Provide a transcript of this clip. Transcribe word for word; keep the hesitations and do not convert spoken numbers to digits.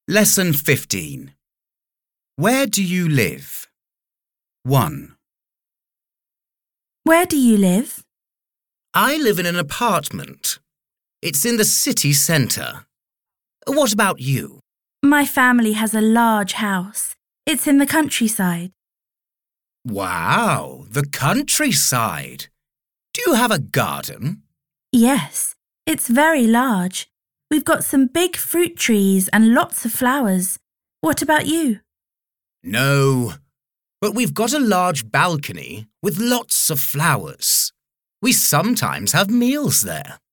Lesson fifteen. Where do you live? one. Where do you live? I live in an apartment. It's in the city centre. What about you? My family has a large house. It's in the countryside. Wow, the countryside. Do you have a garden? Yes, it's very large. We've got some big fruit trees and lots of flowers. What about you? No, but we've got a large balcony with lots of flowers. We sometimes have meals there.